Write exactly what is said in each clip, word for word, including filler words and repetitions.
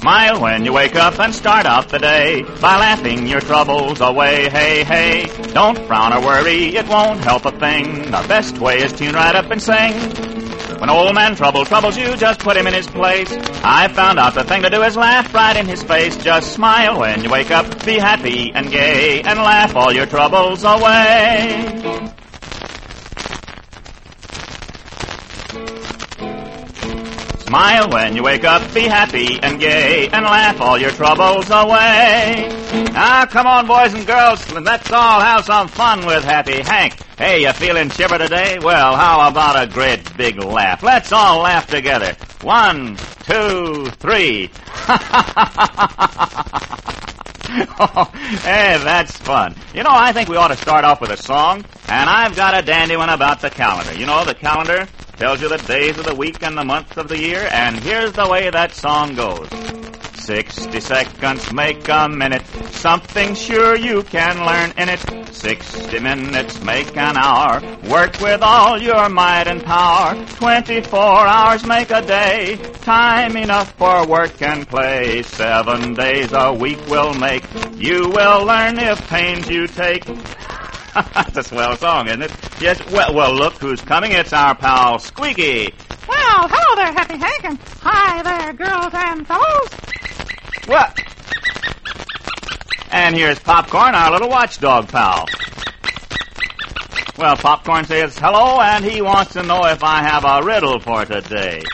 Smile when you wake up and start out the day by laughing your troubles away. Hey, hey, don't frown or worry, it won't help a thing. The best way is tune right up and sing. When old man Trouble troubles you, just put him in his place. I found out the thing to do is laugh right in his face. Just smile when you wake up, be happy and gay, and laugh all your troubles away. Smile when you wake up, be happy and gay, and laugh all your troubles away. Now, come on, boys and girls, let's all have some fun with Happy Hank. Hey, you feeling chipper today? Well, how about a great big laugh? Let's all laugh together. One, two, three. Oh, hey, that's fun. You know, I think we ought to start off with a song, and I've got a dandy one about the calendar. You know, the calendar tells you the days of the week and the months of the year, and here's the way that song goes. Sixty seconds make a minute, something sure you can learn in it. Sixty minutes make an hour, work with all your might and power. Twenty-four hours make a day, time enough for work and play. Seven days a week will make, you will learn if pains you take. That's a swell song, isn't it? Yes, well, well, look who's coming. It's our pal Squeaky. Well, hello there, Happy Hank, and hi there, girls and fellows. What? And here's Popcorn, our little watchdog pal. Well, Popcorn says hello, and he wants to know if I have a riddle for today.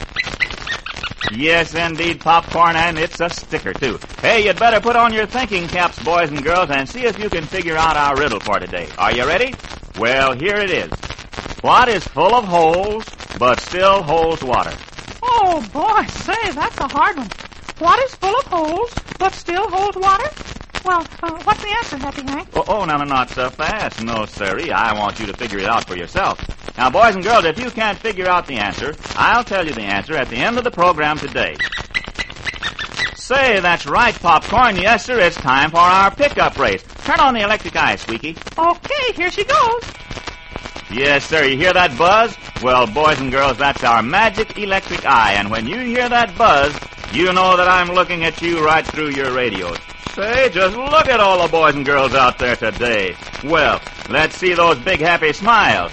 Yes, indeed, Popcorn, and it's a sticker, too. Hey, you'd better put on your thinking caps, boys and girls, and see if you can figure out our riddle for today. Are you ready? Well, here it is. What is full of holes, but still holds water? Oh, boy, say, that's a hard one. What is full of holes, but still holds water? Well, uh, what's the answer, Happy Hank? Oh, oh, no, no, not so fast. No, sirree. I want you to figure it out for yourself. Now, boys and girls, if you can't figure out the answer, I'll tell you the answer at the end of the program today. Say, that's right, Popcorn. Yes, sir, it's time for our pickup race. Turn on the electric eye, Squeaky. Okay, here she goes. Yes, sir, you hear that buzz? Well, boys and girls, that's our magic electric eye, and when you hear that buzz, you know that I'm looking at you right through your radios. Say, just look at all the boys and girls out there today. Well, let's see those big happy smiles.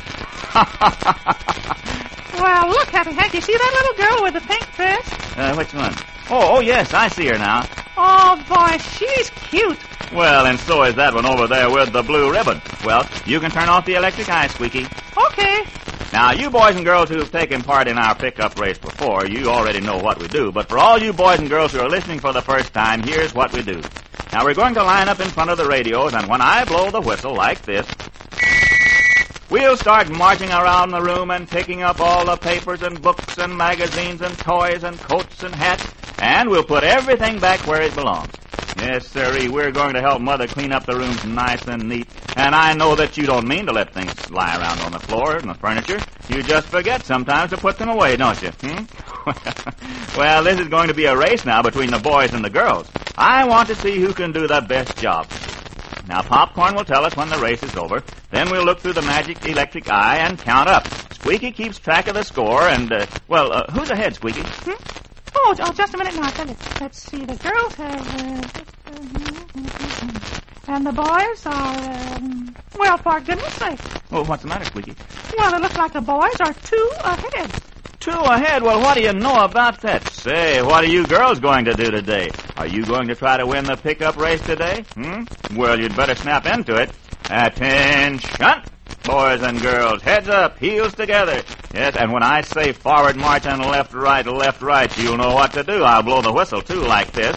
Well, look, Happy Hank, you see that little girl with the pink dress? Uh, which one? Oh, oh, yes, I see her now. Oh, boy, she's cute. Well, and so is that one over there with the blue ribbon. Well, you can turn off the electric eye, Squeaky. Okay. Now, you boys and girls who have taken part in our pickup race before, you already know what we do. But for all you boys and girls who are listening for the first time, here's what we do. Now, we're going to line up in front of the radios, and when I blow the whistle like this, we'll start marching around the room and picking up all the papers and books and magazines and toys and coats and hats, and we'll put everything back where it belongs. Yes, sirree, we're going to help Mother clean up the rooms nice and neat. And I know that you don't mean to let things lie around on the floor and the furniture. You just forget sometimes to put them away, don't you? Hmm? Well, this is going to be a race now between the boys and the girls. I want to see who can do the best job. Now, Popcorn will tell us when the race is over. Then we'll look through the magic electric eye and count up. Squeaky keeps track of the score, and, uh, well, uh, who's ahead, Squeaky? Hmm? Oh, oh, just a minute now. Tell you. Let's see. The girls have... Uh, and the boys are... Um, well, for goodness sake. Well, what's the matter, Squeaky? Well, it looks like the boys are two ahead. Two ahead? Well, what do you know about that? Say, what are you girls going to do today? Are you going to try to win the pickup race today? Hmm? Well, you'd better snap into it. Attention! Boys and girls, heads up, heels together. Yes, and when I say forward march and left, right, left, right, you'll know what to do. I'll blow the whistle, too, like this.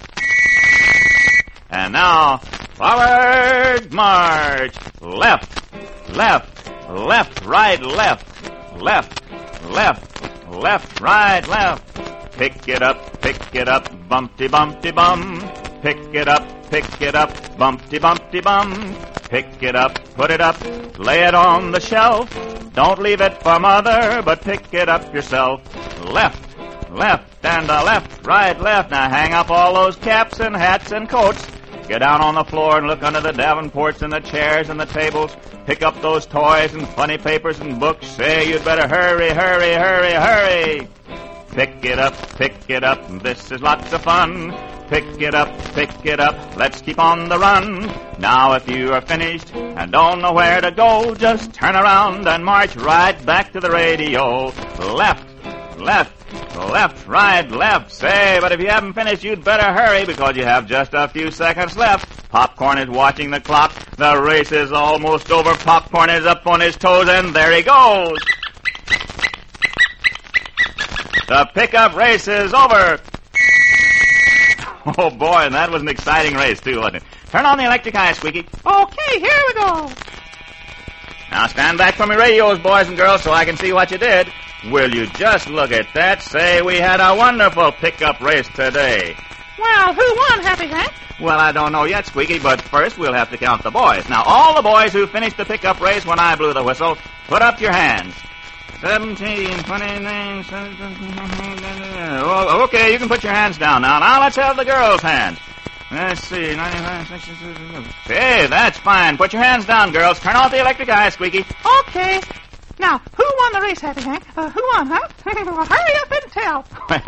And now, forward march. Left, left, left, right, left, left, left, left, right, left. Pick it up, pick it up, bumpty, bumpty, bum. Pick it up, pick it up, bumpty, bumpty, bum. Pick it up, put it up, lay it on the shelf. Don't leave it for Mother, but pick it up yourself. Left, left, and a left, right, left. Now hang up all those caps and hats and coats. Get down on the floor and look under the davenports and the chairs and the tables. Pick up those toys and funny papers and books. Say, you'd better hurry, hurry, hurry, hurry. Pick it up, pick it up, this is lots of fun. Pick it up, pick it up, let's keep on the run. Now if you are finished and don't know where to go, just turn around and march right back to the radio. Left, left, left, right, left. Say, but if you haven't finished, you'd better hurry because you have just a few seconds left. Popcorn is watching the clock. The race is almost over. Popcorn is up on his toes, and there he goes. The pickup race is over. Oh, boy, and that was an exciting race, too, wasn't it? Turn on the electric eye, Squeaky. Okay, here we go. Now stand back from your radios, boys and girls, so I can see what you did. Will you just look at that? Say, we had a wonderful pickup race today. Well, who won, Happy Hank? Well, I don't know yet, Squeaky, but first we'll have to count the boys. Now, all the boys who finished the pickup race when I blew the whistle, put up your hands. Seventeen, twenty-nine, oh, okay, you can put your hands down now. Now let's have the girls' hands. Let's see, ninety-five, sixty-seven. Hey, that's fine. Put your hands down, girls. Turn off the electric eye, Squeaky. Okay. Now, who won the race, Happy Hank? Uh, who won, huh? Well, hurry up and tell.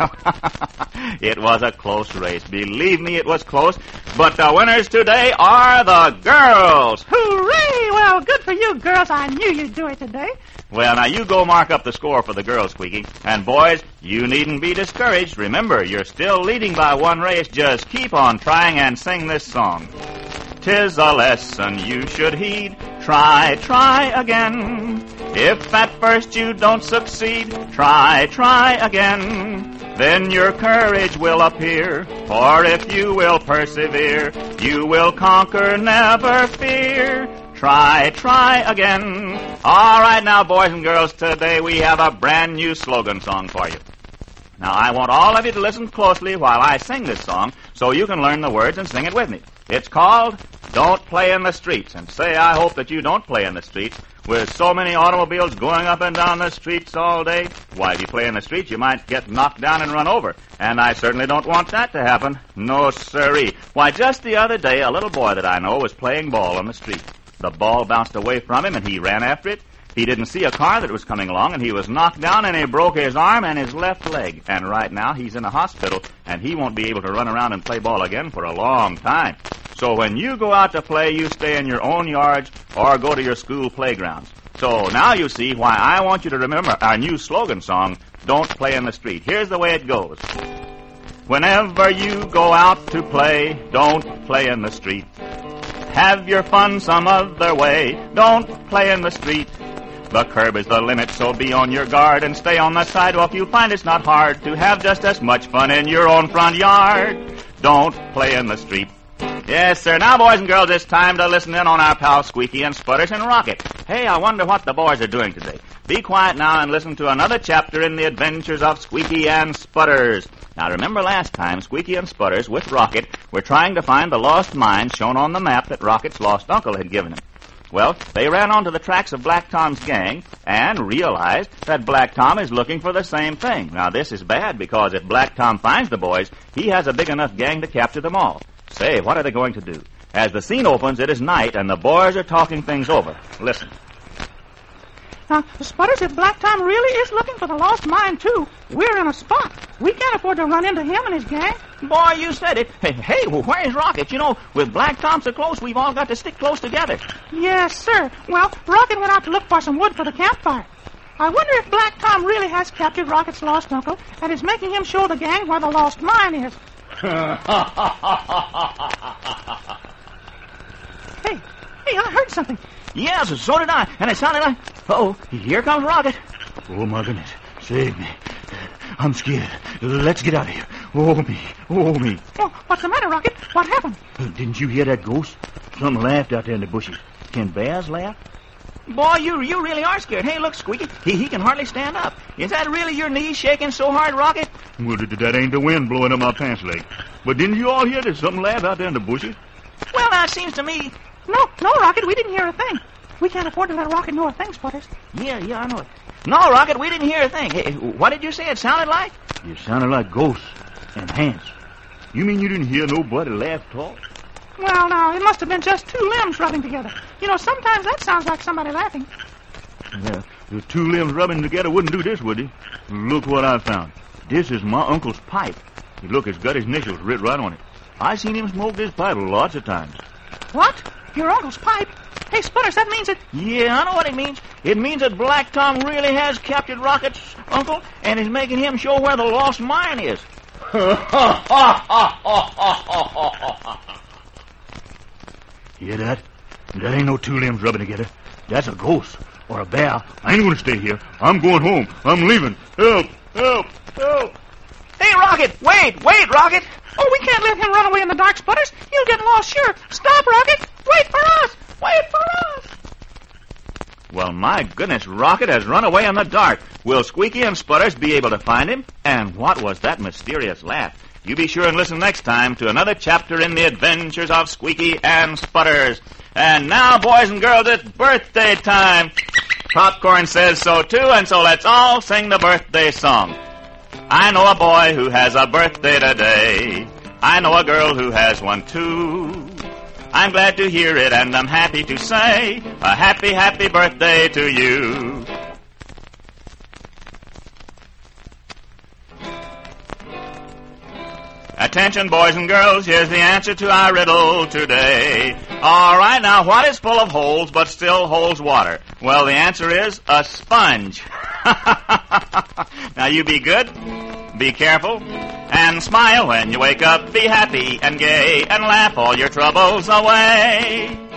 Well, it was a close race. Believe me, it was close. But the winners today are the girls. Hooray! Well, good for you, girls. I knew you'd do it today. Well, now you go mark up the score for the girls, Squeaky. And boys, you needn't be discouraged. Remember, you're still leading by one race. Just keep on trying and sing this song. 'Tis a lesson you should heed. Try, try again. If at first you don't succeed, try, try again. Then your courage will appear. For if you will persevere, you will conquer, never fear. Try, try again. All right now, boys and girls, today we have a brand new slogan song for you. Now, I want all of you to listen closely while I sing this song so you can learn the words and sing it with me. It's called Don't Play in the Streets. And say, I hope that you don't play in the streets. With so many automobiles going up and down the streets all day, why, if you play in the streets, you might get knocked down and run over. And I certainly don't want that to happen. No, sirree. Why, just the other day, a little boy that I know was playing ball on the street. The ball bounced away from him, and he ran after it. He didn't see a car that was coming along, and he was knocked down, and he broke his arm and his left leg. And right now, he's in a hospital, and he won't be able to run around and play ball again for a long time. So when you go out to play, you stay in your own yards or go to your school playgrounds. So now you see why I want you to remember our new slogan song, Don't Play in the Street. Here's the way it goes. Whenever you go out to play, don't play in the street. Have your fun some other way. Don't play in the street. The curb is the limit, so be on your guard and stay on the sidewalk. You'll find it's not hard to have just as much fun in your own front yard. Don't play in the street. Yes, sir. Now, boys and girls, it's time to listen in on our pals Squeaky and Sputters and Rocket. Hey, I wonder what the boys are doing today. Be quiet now and listen to another chapter in the adventures of Squeaky and Sputters. Now, remember last time Squeaky and Sputters with Rocket were trying to find the lost mine shown on the map that Rocket's lost uncle had given him. Well, they ran onto the tracks of Black Tom's gang and realized that Black Tom is looking for the same thing. Now, this is bad because if Black Tom finds the boys, he has a big enough gang to capture them all. Say, what are they going to do? As the scene opens, it is night, and the boys are talking things over. Listen. Now, Sputters, if Black Tom really is looking for the lost mine, too, we're in a spot. We can't afford to run into him and his gang. Boy, you said it. Hey, hey, well, where's Rocket? You know, with Black Tom so close, we've all got to stick close together. Yes, sir. Well, Rocket went out to look for some wood for the campfire. I wonder if Black Tom really has captured Rocket's lost uncle and is making him show the gang where the lost mine is. Hey, hey, I heard something. Yes, so did I, and it sounded like... Uh-oh, here comes Rocket. Oh, my goodness. Save me. I'm scared. Let's get out of here. Oh, me. Oh, me. Oh, what's the matter, Rocket? What happened? Uh, didn't you hear that ghost? Something laughed out there in the bushes. Can bears laugh? Boy, you you really are scared. Hey, look, Squeaky. He, he can hardly stand up. Is that really your knees shaking so hard, Rocket? Well, that ain't the wind blowing up my pants leg. But didn't you all hear there's something laugh out there in the bushes? Well, now, it seems to me... No, no, Rocket, we didn't hear a thing. We can't afford to let Rocket know a thing, Sputters. Yeah, yeah, I know it. No, Rocket, we didn't hear a thing. Hey, what did you say it sounded like? It sounded like ghosts and hands. You mean you didn't hear nobody laugh talk? Well, now, it must have been just two limbs rubbing together. You know, sometimes that sounds like somebody laughing. Yeah, the two limbs rubbing together wouldn't do this, would it? Look what I found. This is my uncle's pipe. Look, it's got his initials writ right on it. I seen him smoke this pipe lots of times. What? Your uncle's pipe? Hey, Sputters, that means that... Yeah, I know what it means. It means that Black Tom really has captured Rocket's uncle and is making him show where the lost mine is. Hear that? That ain't no two limbs rubbing together. That's a ghost or a bear. I ain't gonna stay here. I'm going home. I'm leaving. Help! Help! Help! Hey, Rocket! Wait! Wait, Rocket! Oh, we can't let him run away in the dark, Sputters. He'll get lost, sure. Stop, Rocket! Wait for us! Wait for us! Well, my goodness, Rocket has run away in the dark. Will Squeaky and Sputters be able to find him? And what was that mysterious laugh? You be sure and listen next time to another chapter in the adventures of Squeaky and Sputters. And now, boys and girls, it's birthday time. Popcorn says so, too, and so let's all sing the birthday song. I know a boy who has a birthday today. I know a girl who has one, too. I'm glad to hear it, and I'm happy to say a happy, happy birthday to you. Attention, boys and girls, here's the answer to our riddle today. All right, now, what is full of holes but still holds water? Well, the answer is a sponge. Now, you be good, be careful, and smile when you wake up. Be happy and gay and laugh all your troubles away.